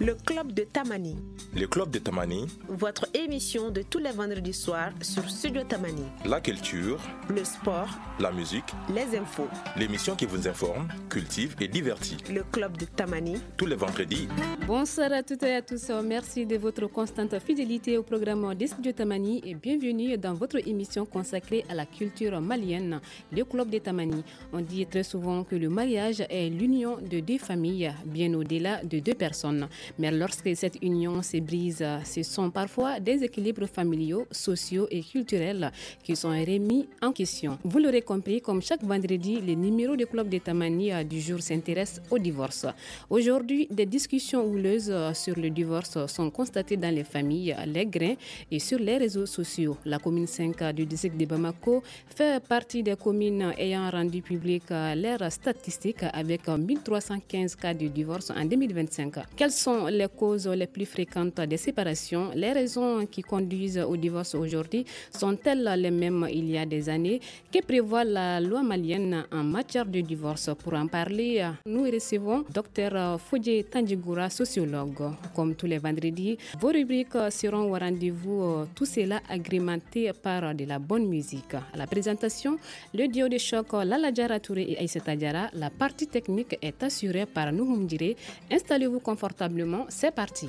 Le Club de Tamani. Le Club de Tamani. Votre émission de tous les vendredis soirs sur Studio Tamani. La culture, le sport, la musique, les infos. L'émission qui vous informe, cultive et divertit. Le Club de Tamani. Tous les vendredis. Bonsoir à toutes et à tous. Merci de votre constante fidélité au programme de Studio Tamani et bienvenue dans votre émission consacrée à la culture malienne, le Club de Tamani. On dit très souvent que le mariage est l'union de deux familles, bien au-delà de deux personnes. Mais lorsque cette union se brise, ce sont parfois des équilibres familiaux, sociaux et culturels qui sont remis en question. Vous l'aurez compris, comme chaque vendredi, les numéros du Club de Tamani du jour s'intéressent au divorce. Aujourd'hui, des discussions houleuses sur le divorce sont constatées dans les familles, les grains et sur les réseaux sociaux. La commune 5 du district de Bamako fait partie des communes ayant rendu public leurs statistiques avec 1315 cas de divorce en 2025. Quelles sont les causes les plus fréquentes des séparations? Les raisons qui conduisent au divorce aujourd'hui sont-elles les mêmes il y a des années? Que prévoit la loi malienne en matière de divorce? Pour en parler, nous recevons Dr Fodje Tandjigoura, sociologue. Comme tous les vendredis, vos rubriques seront au rendez-vous, tout cela agrémenté par de la bonne musique. À la présentation, le duo de choc Lala Diarra Touré et Aïssata Diarra. La partie technique est assurée par Nouhoum Diré. Installez-vous confortablement. C'est parti.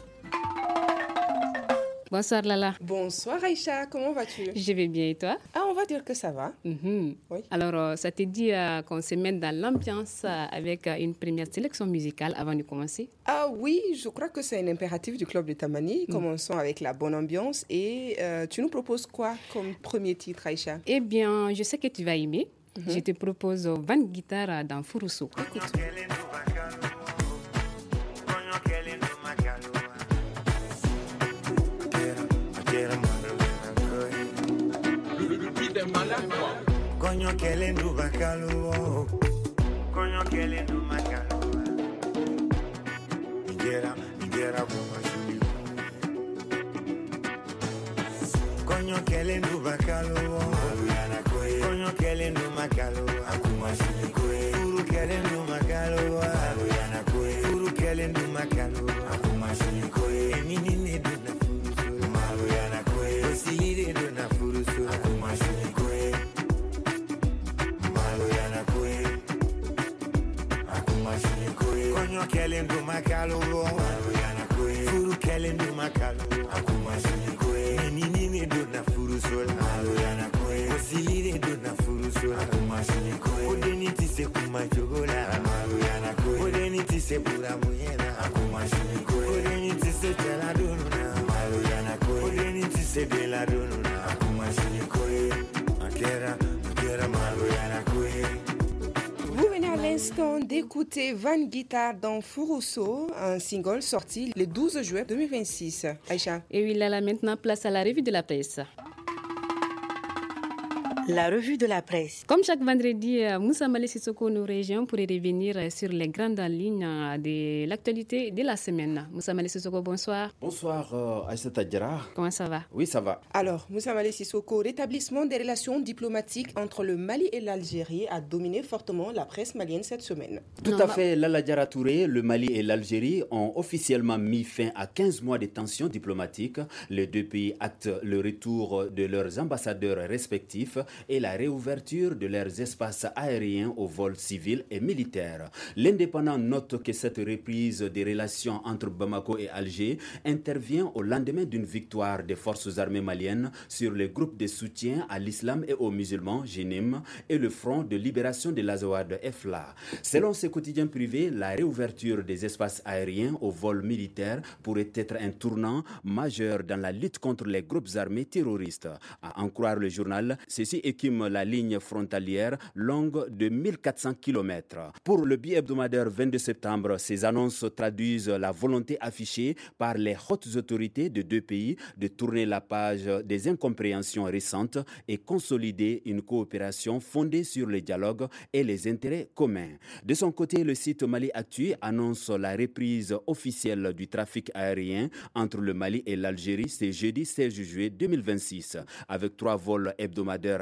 Bonsoir Lala. Bonsoir Aïcha, comment vas-tu? Je vais bien et toi? On va dire que ça va. Oui. Alors, ça te dit qu'on se mette dans l'ambiance avec une première sélection musicale avant de commencer? Oui, je crois que c'est un impératif du Club de Tamani. Commençons avec la bonne ambiance et tu nous proposes quoi comme premier titre Aïcha? Eh bien, je sais que tu vas aimer. Je te propose Van Guitar dans Furuso. Écoute. Coño que lindo bacalao, coño que lindo bacalao. Miguera como así. Coño que lindo bacalao, coño que lindo bacalao. Como así coe, furu que lindo bacalao. Furu que lindo bacalao. Como así coe, menine do na furu, malo ya na coe. Osile do na furu, como así coe. Coño que lindo macalo, furu que lindo macalo, akuma shikoe, menine do na furu sola, aluyana koe, osili do na furu sola, akuma shikoe, odeni tise kuma chogola, aluyana koe, odeni tise pura muyena, akuma shikoe, odeni tise tela donuna, aluyana koe, odeni tise bela donuna, akuma shikoe, akera maluyana koe. Vous venez à l'instant d'écouter Van Guitar dans Furuso, un single sorti le 12 juin 2026. Aïcha. Et oui, là, maintenant, place à la revue de la presse. La revue de la presse. Comme chaque vendredi, Moussa Malé Sissoko nous rejoint pour revenir sur les grandes lignes de l'actualité de la semaine. Moussa Malé Sissoko, bonsoir. Bonsoir Aïssata Diarra. Comment ça va? Oui, ça va. Alors, Moussa Malé Sissoko, rétablissement des relations diplomatiques entre le Mali et l'Algérie a dominé fortement la presse malienne cette semaine. Tout à fait, Lala Diarra Touré, le Mali et l'Algérie ont officiellement mis fin à 15 mois de tensions diplomatiques. Les deux pays actent le retour de leurs ambassadeurs respectifs et la réouverture de leurs espaces aériens aux vols civils et militaires. L'Indépendant note que cette reprise des relations entre Bamako et Alger intervient au lendemain d'une victoire des forces armées maliennes sur les groupes de soutien à l'islam et aux musulmans, JNIM, et le Front de libération de l'Azawad, FLA. Selon ce quotidien privé, la réouverture des espaces aériens aux vols militaires pourrait être un tournant majeur dans la lutte contre les groupes armés terroristes. À en croire le journal, ceci écume la ligne frontalière longue de 1400 km. Pour le bi-hebdomadaire 22 septembre, ces annonces traduisent la volonté affichée par les hautes autorités de deux pays de tourner la page des incompréhensions récentes et consolider une coopération fondée sur le dialogue et les intérêts communs. De son côté, le site Mali Actu annonce la reprise officielle du trafic aérien entre le Mali et l'Algérie ce jeudi 16 juillet 2026, avec 3 vols hebdomadaires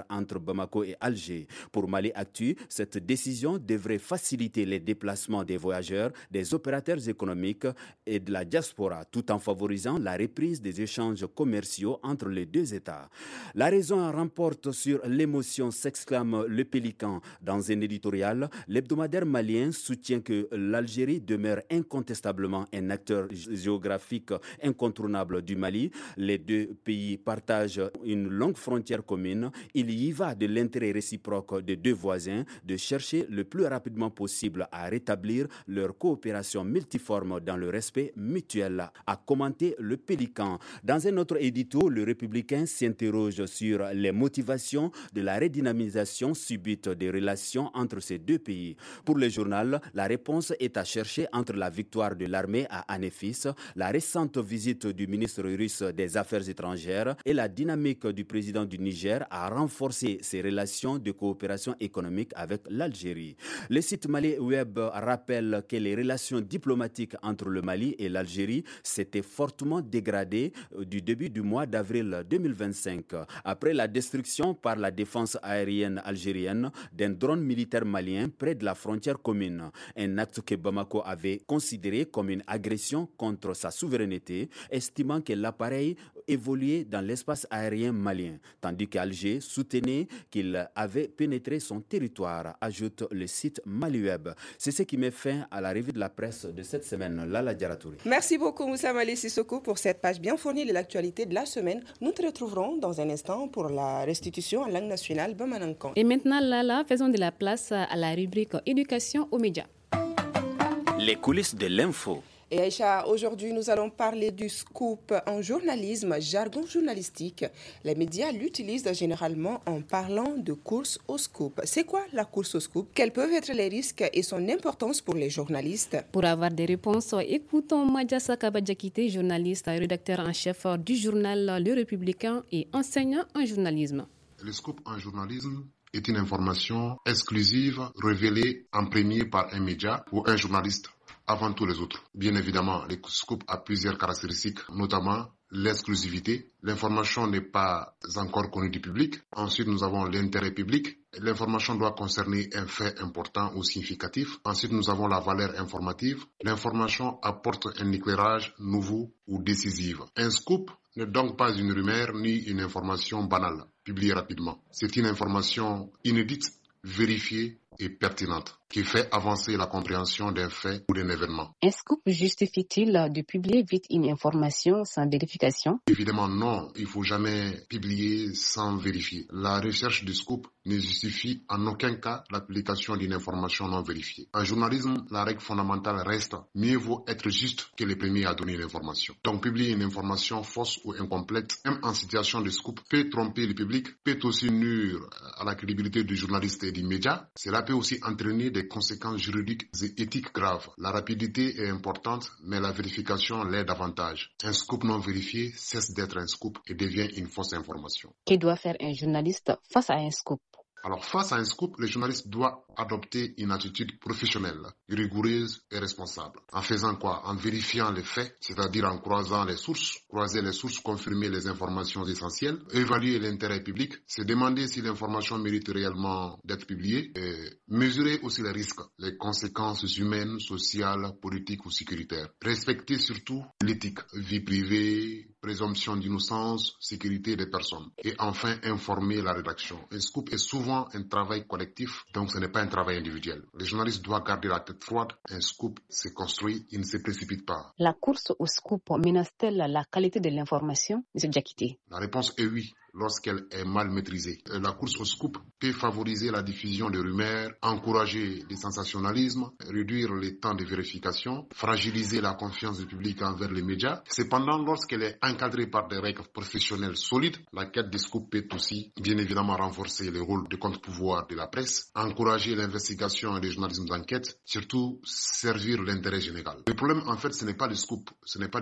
entre Bamako et Alger. Pour Mali Actu, cette décision devrait faciliter les déplacements des voyageurs, des opérateurs économiques et de la diaspora, tout en favorisant la reprise des échanges commerciaux entre les deux États. La raison remporte sur l'émotion, s'exclame Le Pélican. Dans un éditorial, l'hebdomadaire malien soutient que l'Algérie demeure incontestablement un acteur géographique incontournable du Mali. Les deux pays partagent une longue frontière commune. Il y va de l'intérêt réciproque des deux voisins de chercher le plus rapidement possible à rétablir leur coopération multiforme dans le respect mutuel, a commenté Le Pélican. Dans un autre édito, le Républicain s'interroge sur les motivations de la redynamisation subite des relations entre ces deux pays. Pour le journal, la réponse est à chercher entre la victoire de l'armée à Anéfis, la récente visite du ministre russe des Affaires étrangères et la dynamique du président du Niger à renforcer ses relations de coopération économique avec l'Algérie. Le site Mali Web rappelle que les relations diplomatiques entre le Mali et l'Algérie s'étaient fortement dégradées du début du mois d'avril 2025, après la destruction par la défense aérienne algérienne d'un drone militaire malien près de la frontière commune, un acte que Bamako avait considéré comme une agression contre sa souveraineté, estimant que l'appareil évoluait dans l'espace aérien malien, tandis qu'Alger soutenait qu'il avait pénétré son territoire, ajoute le site Maliweb. C'est ce qui met fin à la revue de la presse de cette semaine. Lala Diaratouri. Merci beaucoup Moussa Malé Sissoko pour cette page bien fournie de l'actualité de la semaine. Nous te retrouverons dans un instant pour la restitution en langue nationale Bamanankan. Et maintenant, Lala, faisons de la place à la rubrique éducation aux médias. Les coulisses de l'info. Et Aïcha, aujourd'hui, nous allons parler du scoop en journalisme, jargon journalistique. Les médias l'utilisent généralement en parlant de course au scoop. C'est quoi la course au scoop? Quels peuvent être les risques et son importance pour les journalistes? Pour avoir des réponses, écoutons Madjassa Kabadjakite, journaliste et rédacteur en chef du journal Le Républicain et enseignant en journalisme. Le scoop en journalisme est une information exclusive révélée en premier par un média ou un journaliste avant tous les autres. Bien évidemment, le scoop a plusieurs caractéristiques, notamment l'exclusivité. L'information n'est pas encore connue du public. Ensuite, nous avons l'intérêt public. L'information doit concerner un fait important ou significatif. Ensuite, nous avons la valeur informative. L'information apporte un éclairage nouveau ou décisif. Un scoop n'est donc pas une rumeur ni une information banale, publiée rapidement. C'est une information inédite, vérifiée et pertinente, qui fait avancer la compréhension d'un fait ou d'un événement. Un scoop justifie-t-il de publier vite une information sans vérification? Évidemment non, il ne faut jamais publier sans vérifier. La recherche du scoop ne justifie en aucun cas l'application d'une information non vérifiée. En journalisme, la règle fondamentale reste « mieux vaut être juste que le premier à donner l'information ». Donc publier une information fausse ou incomplète, même en situation de scoop, peut tromper le public, peut aussi nuire à la crédibilité du journaliste et du média. Cela peut aussi entraîner des conséquences juridiques et éthiques graves. La rapidité est importante, mais la vérification l'est davantage. Un scoop non vérifié cesse d'être un scoop et devient une fausse information. Que doit faire un journaliste face à un scoop? Alors, face à un scoop, le journaliste doit adopter une attitude professionnelle, rigoureuse et responsable. En faisant quoi? En vérifiant les faits, c'est-à-dire en croiser les sources, confirmer les informations essentielles, évaluer l'intérêt public, se demander si l'information mérite réellement d'être publiée, et mesurer aussi les risques, les conséquences humaines, sociales, politiques ou sécuritaires. Respecter surtout l'éthique, vie privée, présomption d'innocence, sécurité des personnes. Et enfin, informer la rédaction. Un scoop est souvent un travail collectif, donc ce n'est pas un travail individuel. Le journaliste doit garder la tête froide. Un scoop se construit, il ne se précipite pas. La course au scoop menace-t-elle la qualité de l'information, M. Diakité? La réponse est oui, lorsqu'elle est mal maîtrisée. La course au scoop peut favoriser la diffusion de rumeurs, encourager le sensationnalisme, réduire les temps de vérification, fragiliser la confiance du public envers les médias. Cependant, lorsqu'elle est encadrée par des règles professionnelles solides, la quête des scoops peut aussi, bien évidemment, renforcer le rôle de contre-pouvoir de la presse, encourager l'investigation et le journalisme d'enquête, surtout servir l'intérêt général. Le problème, en fait, ce n'est pas le scoop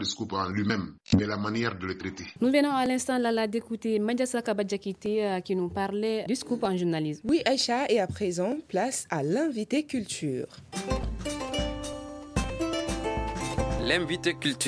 en lui-même, mais la manière de le traiter. Nous venons à l'instant d'écouter Madjassa Kabadjakite qui nous parlait du scoop en journalisme. Oui, Aïcha, et à présent, place à l'invité culture. L'invité culture.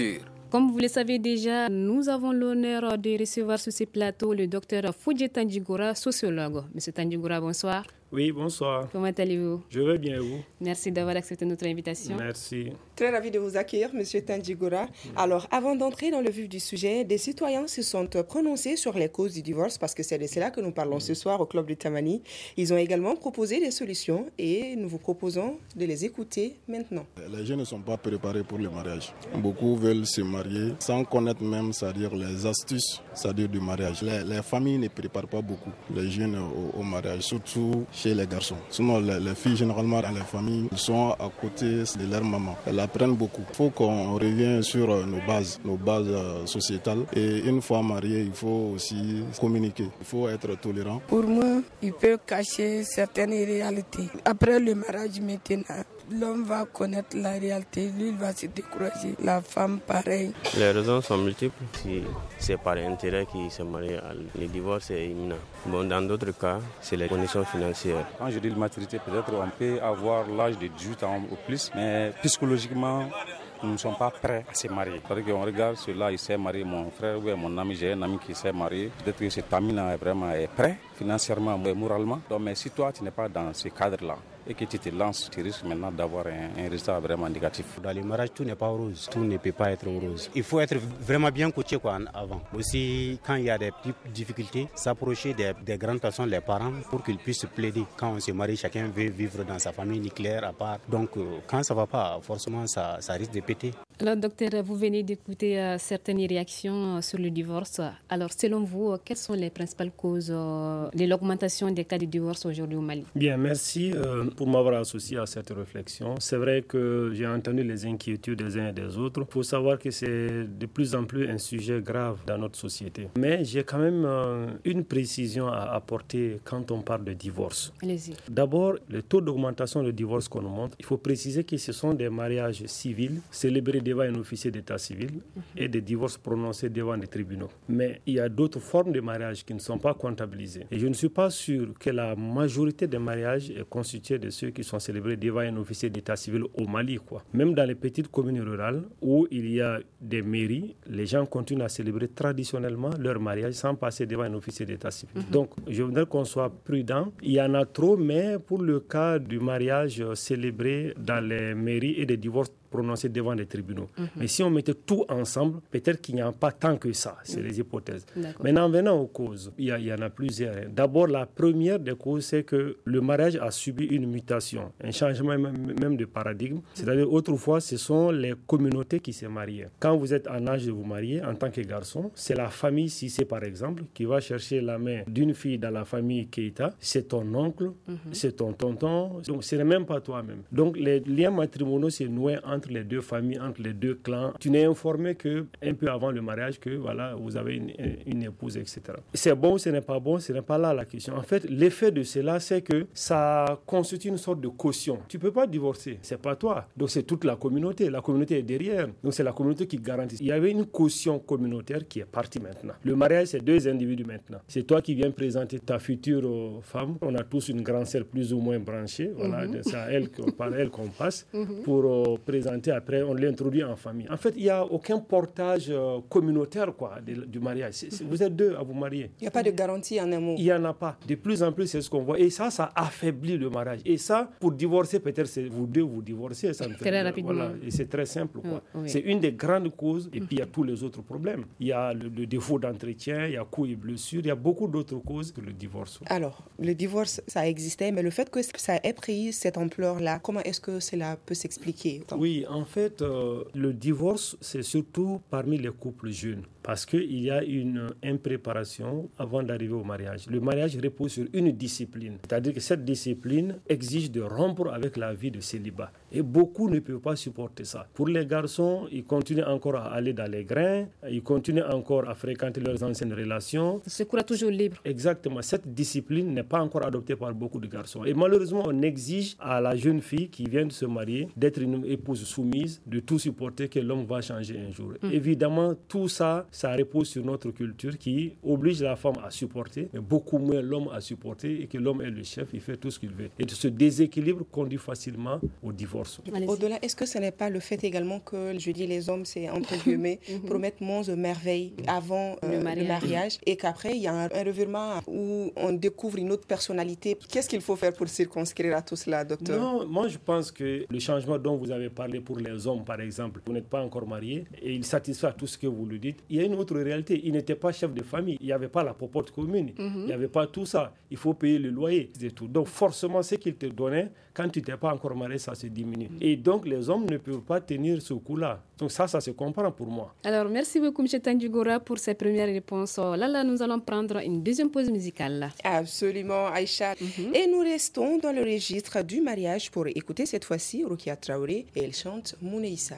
Comme vous le savez déjà, nous avons l'honneur de recevoir sur ce plateau le docteur Fodje Tandjigora, sociologue. Monsieur Tandjigora, bonsoir. Oui, bonsoir. Comment allez-vous? Je vais bien, vous? Merci d'avoir accepté notre invitation. Merci. Très ravi de vous accueillir, Monsieur Tandjigora. Alors, avant d'entrer dans le vif du sujet, des citoyens se sont prononcés sur les causes du divorce parce que c'est de cela que nous parlons ce soir au Club de Tamani. Ils ont également proposé des solutions et nous vous proposons de les écouter maintenant. Les jeunes ne sont pas préparés pour le mariage. Beaucoup veulent se marier sans connaître même, c'est-à-dire les astuces, c'est-à-dire du mariage. Les familles ne préparent pas beaucoup les jeunes au mariage, surtout chez les garçons. Sinon, les filles, généralement, dans les familles, sont à côté de leur maman. Elles apprennent beaucoup. Il faut qu'on revienne sur nos bases sociétales. Et une fois marié, il faut aussi communiquer. Il faut être tolérant. Pour moi, il peut cacher certaines réalités. Après le mariage, maintenant, l'homme va connaître la réalité, lui il va se décourager. La femme, pareil. Les raisons sont multiples. Si c'est par intérêt qu'il se marie, le divorce est imminent. Bon, dans d'autres cas, c'est les conditions financières. Quand je dis maturité, peut-être on peut avoir l'âge de 18 ans ou plus, mais psychologiquement, nous ne sommes pas prêts à se marier. Parce qu'on regarde cela, il s'est marié, mon frère ou mon ami, j'ai un ami qui s'est marié. Peut-être que cet ami-là est prêt financièrement et moralement. Donc, mais si toi, tu n'es pas dans ce cadre-là et que tu te lances, tu risques maintenant d'avoir un résultat vraiment négatif. Dans les mariages, tout n'est pas rose. Tout ne peut pas être rose. Il faut être vraiment bien coaché avant. Aussi, quand il y a des petites difficultés, s'approcher des grandes personnes, les parents, pour qu'ils puissent plaider. Quand on se marie, chacun veut vivre dans sa famille nucléaire à part. Donc, quand ça ne va pas, forcément, ça risque de péter. Alors, docteur, vous venez d'écouter certaines réactions sur le divorce. Alors, selon vous, quelles sont les principales causes de l'augmentation des cas de divorce aujourd'hui au Mali? Bien, merci pour m'avoir associé à cette réflexion. C'est vrai que j'ai entendu les inquiétudes des uns et des autres. Il faut savoir que c'est de plus en plus un sujet grave dans notre société. Mais j'ai quand même une précision à apporter quand on parle de divorce. Allez-y. D'abord, le taux d'augmentation de divorce qu'on montre, il faut préciser que ce sont des mariages civils célébrés devant un officier d'état civil et des divorces prononcés devant des tribunaux. Mais il y a d'autres formes de mariage qui ne sont pas comptabilisées. Et je ne suis pas sûr que la majorité des mariages est constituée de ceux qui sont célébrés devant un officier d'état civil au Mali, quoi. Même dans les petites communes rurales où il y a des mairies, les gens continuent à célébrer traditionnellement leur mariage sans passer devant un officier d'état civil. Donc, je voudrais qu'on soit prudent. Il y en a trop, mais pour le cas du mariage célébré dans les mairies et des divorces prononcés devant les tribunaux. Mais si on mettait tout ensemble, peut-être qu'il n'y a pas tant que ça. C'est les hypothèses. Maintenant, venant aux causes, il y en a plusieurs. D'abord, la première des causes, c'est que le mariage a subi une mutation, un changement même de paradigme. C'est-à-dire, autrefois, ce sont les communautés qui se mariaient. Quand vous êtes en âge de vous marier, en tant que garçon, c'est la famille Cissé, par exemple, qui va chercher la main d'une fille dans la famille Keïta. C'est ton oncle, c'est ton tonton. Donc, ce n'est même pas toi-même. Donc, les liens matrimoniaux se nouaient entre les deux familles, entre les deux clans. Tu n'es informé qu'un peu avant le mariage que voilà, vous avez une épouse, etc. C'est bon ou ce n'est pas bon, ce n'est pas là la question. En fait, l'effet de cela, c'est que ça constitue une sorte de caution. Tu ne peux pas divorcer, c'est pas toi. Donc c'est toute la communauté. La communauté est derrière. Donc c'est la communauté qui garantit. Il y avait une caution communautaire qui est partie maintenant. Le mariage, c'est deux individus maintenant. C'est toi qui viens présenter ta future femme. On a tous une grande sœur plus ou moins branchée. Voilà, c'est à elle par elle qu'on passe pour présenter. Après, on l'introduit en famille. En fait, il n'y a aucun portage communautaire du mariage. Vous êtes deux à vous marier. Il n'y a pas de garantie en amour. Il n'y en a pas. De plus en plus, c'est ce qu'on voit. Et ça affaiblit le mariage. Et ça, pour divorcer, peut-être c'est vous deux, vous divorcez. Ça très rapidement. Voilà. Et c'est très simple. Oui. C'est une des grandes causes. Et puis, il y a tous les autres problèmes. Il y a le défaut d'entretien, il y a coups et blessures. Il y a beaucoup d'autres causes que le divorce. Alors, le divorce, ça existait, mais le fait que ça ait pris cette ampleur-là, comment est-ce que cela peut s'expliquer? Oui, en fait, le divorce, c'est surtout parmi les couples jeunes. Parce qu'il y a une impréparation avant d'arriver au mariage. Le mariage repose sur une discipline. C'est-à-dire que cette discipline exige de rompre avec la vie de célibat. Et beaucoup ne peuvent pas supporter ça. Pour les garçons, ils continuent encore à aller dans les grains, ils continuent encore à fréquenter leurs anciennes relations. Se croient toujours libres. Exactement. Cette discipline n'est pas encore adoptée par beaucoup de garçons. Et malheureusement, on exige à la jeune fille qui vient de se marier d'être une épouse soumise, de tout supporter que l'homme va changer un jour. Évidemment, tout ça, ça repose sur notre culture qui oblige la femme à supporter, mais beaucoup moins l'homme à supporter, et que l'homme est le chef, il fait tout ce qu'il veut. Et ce déséquilibre conduit facilement au divorce. Au-delà, est-ce que ce n'est pas le fait également que, je dis les hommes, c'est entre guillemets, promettent monts de merveilles avant le mariage, et qu'après, il y a un revirement où on découvre une autre personnalité. Qu'est-ce qu'il faut faire pour circonscrire à tout cela, docteur? Non, moi je pense que le changement dont vous avez parlé pour les hommes, par exemple, vous n'êtes pas encore marié et il satisfait tout ce que vous lui dites. Il y a une autre réalité, il n'était pas chef de famille, il n'y avait pas la popote commune, il n'y avait pas tout ça, il faut payer le loyer et tout. Donc forcément, ce qu'il te donnait, quand tu n'étais pas encore marié, ça se diminue. Et donc les hommes ne peuvent pas tenir ce coup-là. Donc ça se comprend pour moi. Alors merci beaucoup M. Tandjugora pour ces premières réponses. Là, nous allons prendre une deuxième pause musicale. Absolument, Aïcha. Et nous restons dans le registre du mariage pour écouter cette fois-ci Rukia Traoré et elle chante Mouneissa.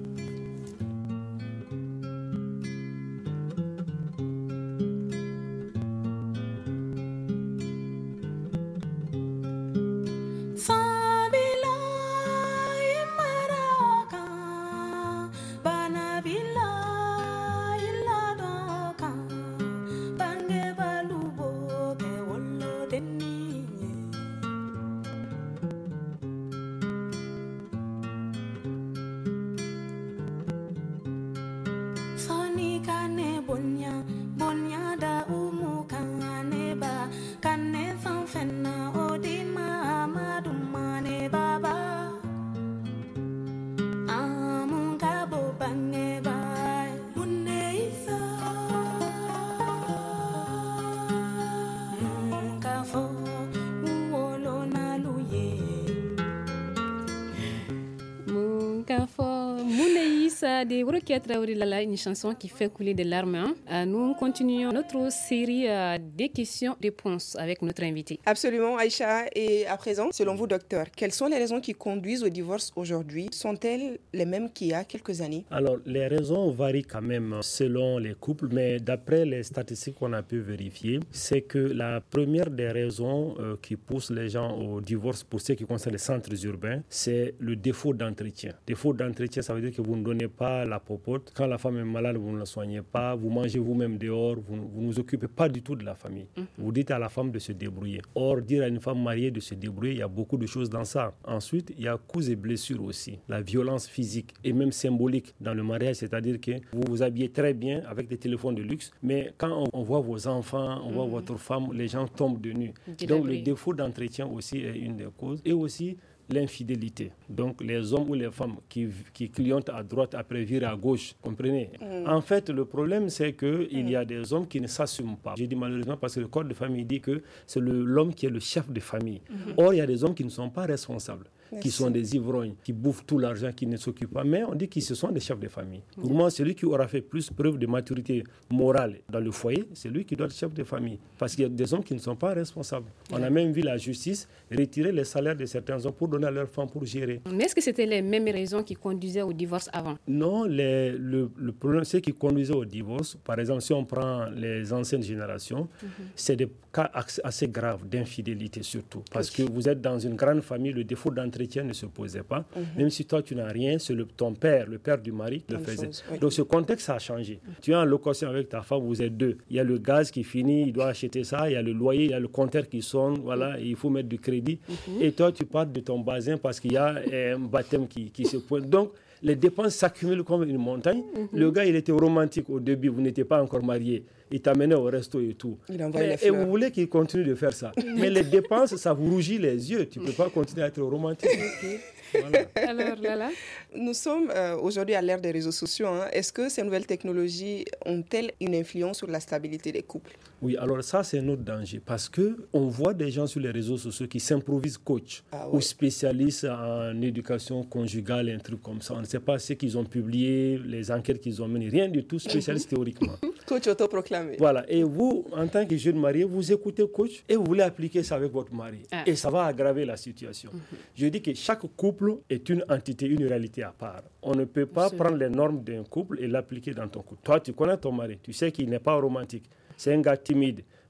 De Rukia Traoré Lala, une chanson qui fait couler des larmes. Nous continuons notre série des questions-réponses avec notre invité. Absolument, Aïcha. Et à présent, selon vous, docteur, quelles sont les raisons qui conduisent au divorce aujourd'hui? Sont-elles les mêmes qu'il y a quelques années? Alors, les raisons varient quand même selon les couples, mais d'après les statistiques qu'on a pu vérifier, c'est que la première des raisons qui pousse les gens au divorce pour ce qui concerne les centres urbains, c'est le défaut d'entretien. Défaut d'entretien, ça veut dire que vous ne donnez pas la popote. Quand la femme est malade, vous ne la soignez pas. Vous mangez vous-même dehors. Vous ne vous occupez pas du tout de la famille. Vous dites à la femme de se débrouiller. Or, dire à une femme mariée de se débrouiller, il y a beaucoup de choses dans ça. Ensuite, il y a coups et blessures aussi. La violence physique et même symbolique dans le mariage, c'est-à-dire que vous vous habillez très bien avec des téléphones de luxe, mais quand on voit vos enfants, on voit votre femme, les gens tombent de nu. Donc, le défaut d'entretien aussi est une des causes. Et aussi, l'infidélité. Donc, les hommes ou les femmes qui clientent à droite après virent à gauche, comprenez? En fait, le problème, c'est qu'il y a des hommes qui ne s'assument pas. Je dis malheureusement parce que le code de famille dit que c'est l'homme qui est le chef de famille. Or, il y a des hommes qui ne sont pas responsables, qui sont des ivrognes, qui bouffent tout l'argent, qui ne s'occupent pas, mais on dit qu'ils se sont des chefs de famille. Pour moi, celui qui aura fait plus preuve de maturité morale dans le foyer, c'est lui qui doit être chef de famille. Parce qu'il y a des hommes qui ne sont pas responsables. On a même vu la justice retirer les salaires de certains hommes pour donner à leurs femmes pour gérer. Mais est-ce que c'était les mêmes raisons qui conduisaient au divorce avant? Non, le problème, c'est qui conduisait au divorce. Par exemple, si on prend les anciennes générations, c'est des cas assez graves d'infidélité surtout. Parce que vous êtes dans une grande famille, le défaut d'entretien ne se posait pas. Même si toi, tu n'as rien, c'est ton père, le père du mari, qui le faisait. Donc, ce contexte a changé. Tu es en location avec ta femme, vous êtes deux. Il y a le gaz qui finit, il doit acheter ça. Il y a le loyer, il y a le compteur qui sonne. Voilà, et il faut mettre du crédit. Et toi, tu pars de ton bazin parce qu'il y a un baptême qui se pointe. Donc, les dépenses s'accumulent comme une montagne. Le gars, il était romantique au début, vous n'étiez pas encore mariés. Il t'amenait au resto et tout. Et vous voulez qu'il continue de faire ça. Mais les dépenses, ça vous rougit les yeux. Tu ne peux pas continuer à être romantique. Voilà. Alors, là. Nous sommes aujourd'hui à l'ère des réseaux sociaux. Est-ce que ces nouvelles technologies ont-elles une influence sur la stabilité des couples? Oui, alors ça, c'est un autre danger. Parce qu'on voit des gens sur les réseaux sociaux qui s'improvisent coach ou spécialistes en éducation conjugale, un truc comme ça. On ne sait pas ce qu'ils ont publié, les enquêtes qu'ils ont menées. Rien du tout spécialiste théoriquement. Coach autoproclamé. Voilà. Et vous, en tant que jeune marié, vous écoutez coach et vous voulez appliquer ça avec votre mari. Et ça va aggraver la situation. Je dis que chaque couple est une entité, une réalité à part. On ne peut pas prendre les normes d'un couple et l'appliquer dans ton couple. Toi, tu connais ton mari. Tu sais qu'il n'est pas romantique. C'est un gars timide.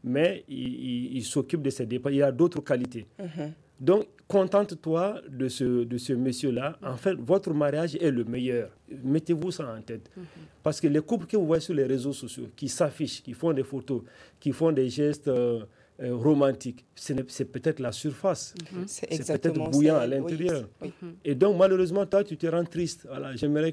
mais il s'occupe de ses dépenses. Il a d'autres qualités. Donc, contente-toi de ce monsieur-là. En fait, votre mariage est le meilleur. Mettez-vous ça en tête. Parce que les couples que vous voyez sur les réseaux sociaux, qui s'affichent, qui font des photos, qui font des gestes romantique, c'est peut-être la surface. C'est peut-être bouillant à l'intérieur. Oui. Et donc, malheureusement, toi, tu te rends triste. Voilà, j'aimerais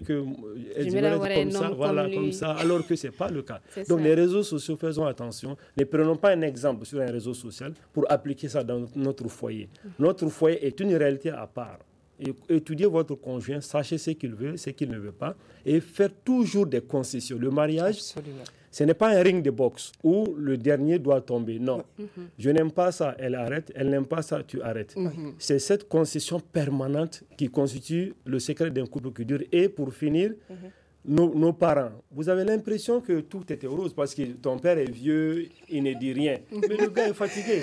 être comme ça, alors que ce n'est pas le cas. Donc, les réseaux sociaux, faisons attention. Ne prenons pas un exemple sur un réseau social pour appliquer ça dans notre foyer. Notre foyer est une réalité à part. Étudiez votre conjoint, sachez ce qu'il veut, ce qu'il ne veut pas, et faire toujours des concessions. Le mariage, ce n'est pas un ring de boxe où le dernier doit tomber. Non, je n'aime pas ça, elle arrête, elle n'aime pas ça, tu arrêtes. C'est cette concession permanente qui constitue le secret d'un couple qui dure. Et pour finir, nos parents, vous avez l'impression que tout était rose parce que ton père est vieux, il ne dit rien. Mais le gars est fatigué.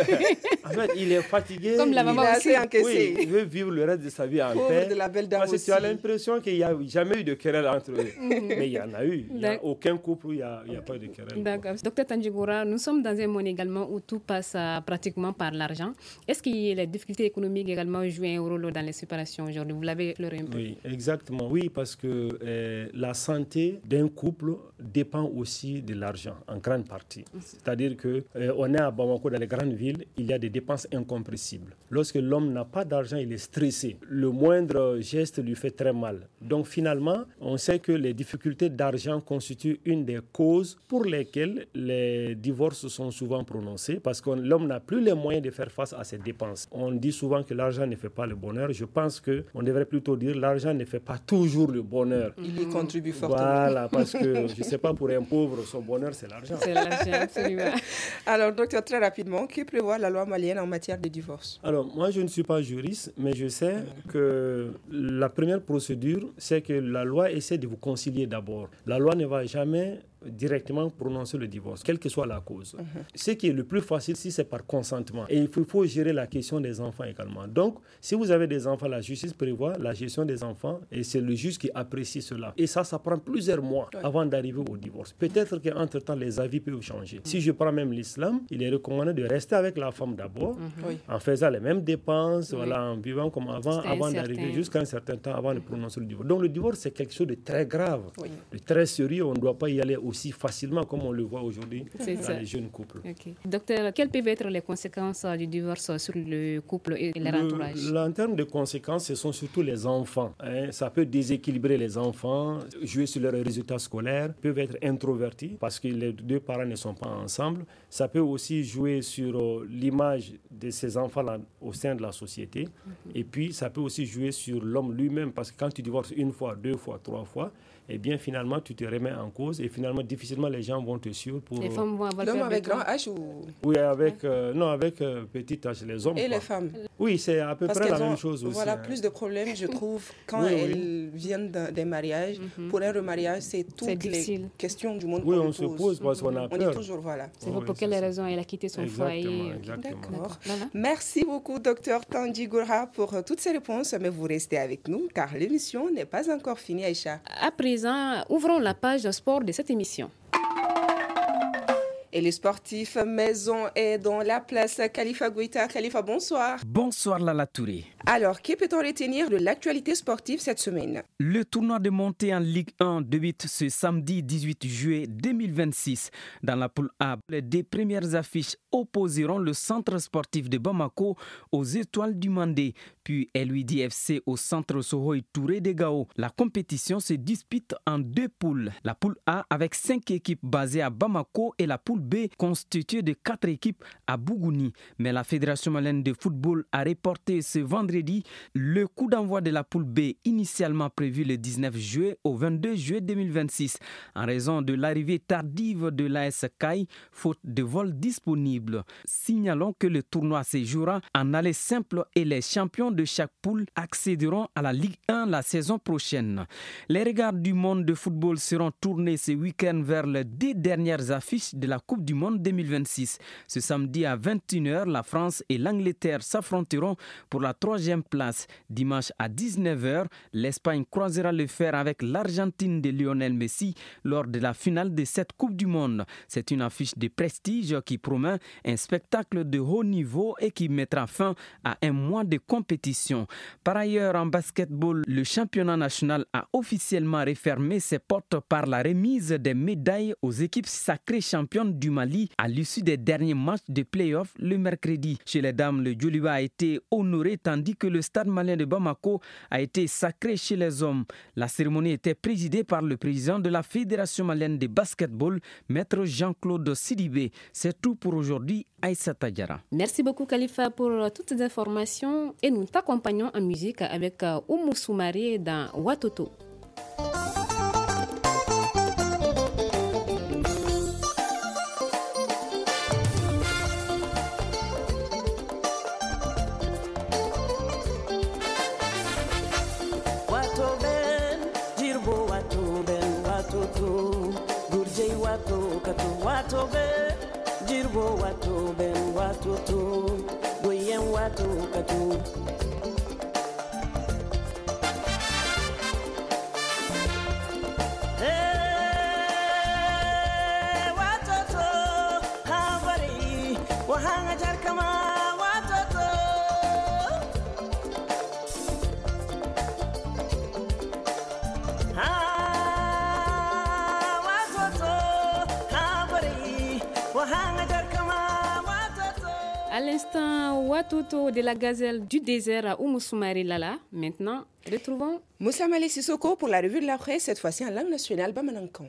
En fait, il est fatigué. Comme la maman aussi. Oui, il veut vivre le reste de sa vie en paix. De la belle dame parce que tu as l'impression qu'il n'y a jamais eu de querelle entre eux. Mais il y en a eu. Il n'y a aucun couple où il n'y a pas de querelle. D'accord. Docteur Tandjigoura, nous sommes dans un monde également où tout passe pratiquement par l'argent. Est-ce que les difficultés économiques également jouent un rôle dans les séparations aujourd'hui? Vous l'avez effleuré un peu. Oui, exactement. Oui, parce que la santé d'un couple dépend aussi de l'argent, en grande partie. C'est-à-dire qu'on est à Bamako, dans les grandes villes, il y a des dépenses incompressibles. Lorsque l'homme n'a pas d'argent, il est stressé. Le moindre geste lui fait très mal. Donc finalement, on sait que les difficultés d'argent constituent une des causes pour lesquelles les divorces sont souvent prononcés, parce que l'homme n'a plus les moyens de faire face à ses dépenses. On dit souvent que l'argent ne fait pas le bonheur. Je pense qu'on devrait plutôt dire l'argent ne fait pas toujours le bonheur. Il y contribue fortement. Voilà, parce que je ne sais pas, pour un pauvre, son bonheur, c'est l'argent. C'est l'argent, absolument. Alors, docteur, très rapidement, que prévoit la loi malienne en matière de divorce? Alors, moi, je ne suis pas juriste, mais je sais que la première procédure, c'est que la loi essaie de vous concilier d'abord. La loi ne va jamais directement prononcer le divorce, quelle que soit la cause. Ce qui est le plus facile, si c'est par consentement. Et il faut gérer la question des enfants également. Donc, si vous avez des enfants, la justice prévoit la gestion des enfants et c'est le juge qui apprécie cela. Et ça prend plusieurs mois avant d'arriver au divorce. Peut-être qu'entre-temps, les avis peuvent changer. Si je prends même l'islam, il est recommandé de rester avec la femme d'abord, en faisant les mêmes dépenses, voilà, en vivant comme avant d'arriver jusqu'à un certain temps, avant de prononcer le divorce. Donc, le divorce, c'est quelque chose de très grave, de très sérieux. On ne doit pas y aller aussi facilement comme on le voit aujourd'hui dans les jeunes couples. Docteur, quelles peuvent être les conséquences du divorce sur le couple et leur entourage? En termes de conséquences, ce sont surtout les enfants. Ça peut déséquilibrer les enfants, jouer sur leurs résultats scolaires, peuvent être introvertis parce que les deux parents ne sont pas ensemble. Ça peut aussi jouer sur l'image de ces enfants-là au sein de la société. Et puis, ça peut aussi jouer sur l'homme lui-même parce que quand tu divorces une fois, deux fois, trois fois, eh bien, finalement, tu te remets en cause et finalement, difficilement, les gens vont te suivre pour... Les femmes vont avoir l'homme avec grand H ou... Oui, avec petit H, les hommes. Et les femmes. Oui, c'est à peu près la même chose aussi. Voilà, plus de problèmes, je trouve, quand elles viennent des mariages. Pour un remariage, c'est toutes les questions du monde qu'on on se pose parce qu'on a peur. On est toujours, voilà. C'est pour quelle raison elle a quitté son foyer. D'accord. Merci beaucoup, docteur Tandjigoura, pour toutes ces réponses. Mais vous restez avec nous, car l'émission n'est pas encore finie, Aïcha. À présent, ouvrons la page sport de cette émission. Et les sportifs maison est dans la place Khalifa Gouita. Khalifa, bonsoir. Bonsoir Lala Touré. Alors, que peut-on retenir de l'actualité sportive cette semaine? Le tournoi de montée en Ligue 1 débute ce samedi 18 juillet 2026. Dans la poule A, les deux premières affiches opposeront le centre sportif de Bamako aux Étoiles du Mandé, puis LUDFC au centre Sohoy Touré de Gao. La compétition se dispute en deux poules. La poule A avec 5 équipes basées à Bamako et la poule B constituée de 4 équipes à Bougouni. Mais la Fédération malienne de football a reporté ce vendredi le coup d'envoi de la poule B initialement prévu le 19 juillet au 22 juillet 2026 en raison de l'arrivée tardive de l'AS CAI faute de vol disponible. Signalons que le tournoi se jouera en aller simple et les champions de chaque poule accéderont à la Ligue 1 la saison prochaine. Les regards du monde de football seront tournés ce week-end vers les 2 dernières affiches de la Coupe Coupe du Monde 2026. Ce samedi à 21h, la France et l'Angleterre s'affronteront pour la 3e place. Dimanche à 19h, l'Espagne croisera le fer avec l'Argentine de Lionel Messi lors de la finale de cette Coupe du Monde. C'est une affiche de prestige qui promet un spectacle de haut niveau et qui mettra fin à un mois de compétition. Par ailleurs, en basketball, le championnat national a officiellement refermé ses portes par la remise des médailles aux équipes sacrées championnes du Mali à l'issue des derniers matchs de play-off le mercredi. Chez les dames, le Djoliba a été honoré tandis que le stade malien de Bamako a été sacré chez les hommes. La cérémonie était présidée par le président de la Fédération malienne de basketball, maître Jean-Claude Sidibé. C'est tout pour aujourd'hui, Aïssata Diarra. Merci beaucoup Khalifa pour toutes ces informations et nous t'accompagnons en musique avec Oumou Soumaré dans Watoto. Wato be jirbo wato ben wato to goyen wato katu wato to habari wahanga jarkama wato to À l'instant, Watoto de la gazelle du désert à Oumou Soumaré Lala. Maintenant, retrouvons Moussa Malé Sissoko pour la revue de la presse, cette fois-ci en langue nationale Bamanankan.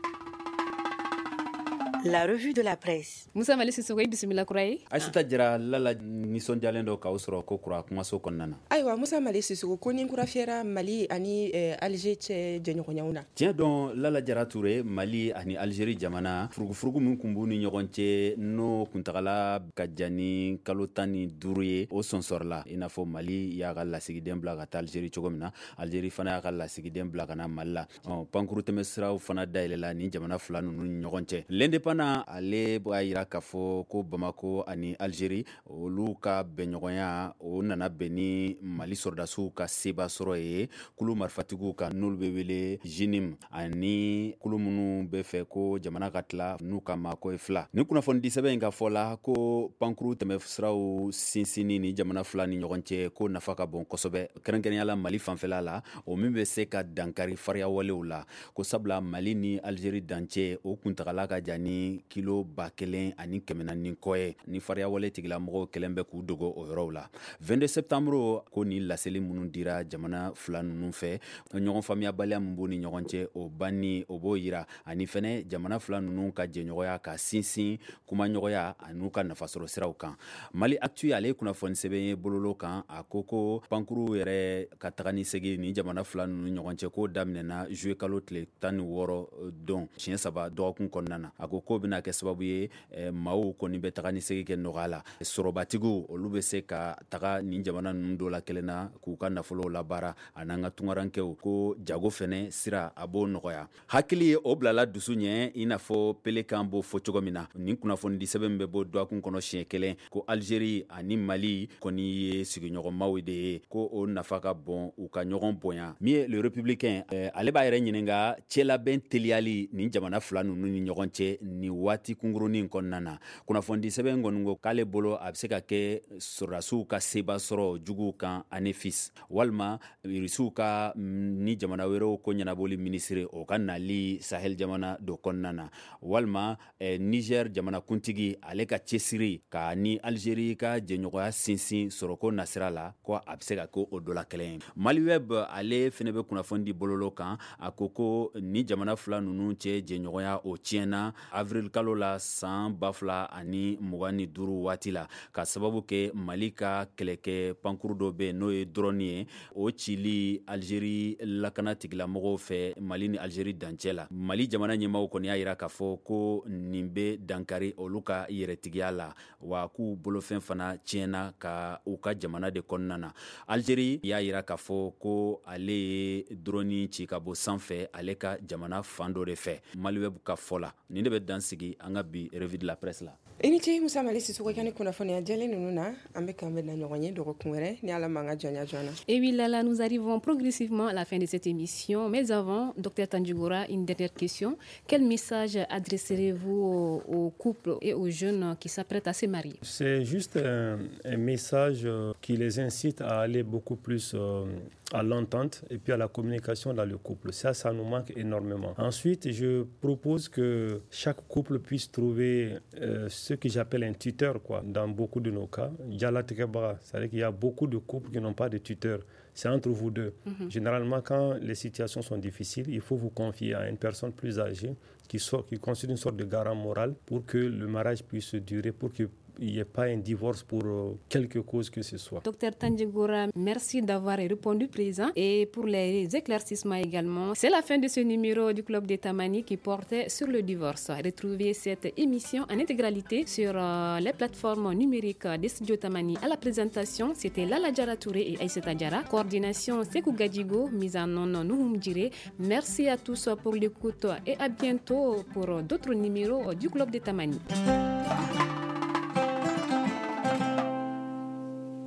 La revue de la presse. Moussa Malé Sissoko, bismillah kouraye. Aïssata Diarra lala nison dialendo ka usro ko kura kuma so konnana. Aywa Moussa Malé Sissoko ko ni kura fiera Mali ani Alger che jenyo nyauna. Tiens donc lala Diarra Touré Mali ani Algérie jamana furugu mun kumbu ni ñogonce no kuntagala kadjani kalotani duruye o sonsorla ina fo Mali ya galla sigiden blaga ta Algérie chogomna Algérie fana ya galla sigiden blaga na Malla pankuru temesra fana dailela ni jamana fulanu ñogonce l'indépendant ale bayira kafo ko Bamako ani Algérie olu ka beñogonya o nana beni Mali sordasu ka seba soro ye kulu marfatigu ka nul be wele jinim ani kulu munu be fe ko jamana katla nu kama ko fla ni kuna fondi sebe nga fola ko pankuru teme sraw sinsini ni jamana fla ni ñogonce ko nafaka bon kosobe kerenken yala Mali fanfela la o mimbe se ka dankari faria wale ula ko sabla Mali ni Algérie danche o kuntagala ka jani kilo bakelen ani kemena ni koye ni faria wale tigila mogo kelembe ku dogo o yoro la 22 septembre ko ni laseli munun dira jamana fla nunu fe ñogon famia balia mboni ñogonce o bani o boyira ani fene jamana fla nunu ka jenyoya ka sinsin kuma ñogoya anu ka nafasoro siraw kan Mali Actu ale kuna fon sebe bololo kan akoko pankuru yere ka tagani segi ni jamana fla nunu ñogonce ko damnena juillet kalotle tani woro don chien saba dokun konnana akoko bina ke sababu ye mawu koni be tagani segi ke nogala sorobatigu olu be se ka taga ni jamana nunu do la kelena ku ka nafolo la bara ananga tungarankew ko jago fene sira abo nogoya hakili o blala dusu nye inafo pelekambo fo chogomina ni kuna fo ndi sebembe bo do akun kono chien kelen ko Algérie ani Mali koni ye sigi nyogo mawide ko o nafaka bon u ka nyogon bonya mi le républicain ale ba yere nyinga chela ben teliali ni jamana fulanu ni nyogonche ni wati kunguruni konnana kuna fo ndi sebe ngongo kale bolo abseka ke surasu ka seba soro jugu kan anefis walma irisu ka ni jamana wero ko nyana boli ministre o kan nali Sahel jamana do konnana walma Niger jamana kuntigi ale ka chesiri ka ni Algérie ka jenyoya sinsin soroko nasrala ko abseka ko odola kelen Mali web ale fenebe kuna fondi bololo kan akoko ni jamana fula nunu che jenyoya o tiena avril kalola san bafla ani mugani duru watila ka sababu ke Mali ka keleke pankuru do be no e drone o chili Algérie lakana tigla mogo fe Mali ni Algérie dancela Mali jamana nyema ko ni ayira ka fo ko nimbe dankari oluka yeretigiala wa ku bolofen fana tiena ka uka jamana de konnana Algérie ya ayira ka fo ko ale drone ci ka bo sanfɛ ale ka jamana fando de fe Mali web ka fola ni de be dansigi anga bi revue de la presse là. Initi Moussa Malisi Soukouakane Kounafoni Adjele Nounouna, Ambekambe Nanyoranye de Rokumere, Niala Manga Djanya Djana. Et oui, Lala, nous arrivons progressivement à la fin de cette émission. Mais avant, Dr Tandjigora, une dernière question. Quel message adresserez-vous aux couples et aux jeunes qui s'apprêtent à se marier? C'est juste un message qui les incite à aller beaucoup plus à l'entente et puis à la communication dans le couple. Ça nous manque énormément. Ensuite, je propose que chaque couple puisse trouver ce que j'appelle un tuteur, quoi, dans beaucoup de nos cas. C'est-à-dire qu'il y a beaucoup de couples qui n'ont pas de tuteur. C'est entre vous deux. Généralement, quand les situations sont difficiles, il faut vous confier à une personne plus âgée qui constitue une sorte de garant moral pour que le mariage puisse durer, pour qu'il n'y ait pas un divorce pour quelque cause que ce soit. Docteur Tandjigora, merci d'avoir répondu présent et pour les éclaircissements également. C'est la fin de ce numéro du Club des Tamani qui portait sur le divorce. Retrouvez cette émission en intégralité sur les plateformes numériques des studios Tamani. À la présentation, c'était Lala Djara Touré et Aïssata Djara. Coordination Sekou Gadjigo, mise en onde Nouhoum Djire. Merci à tous pour l'écoute et à bientôt pour d'autres numéros du Club des Tamani.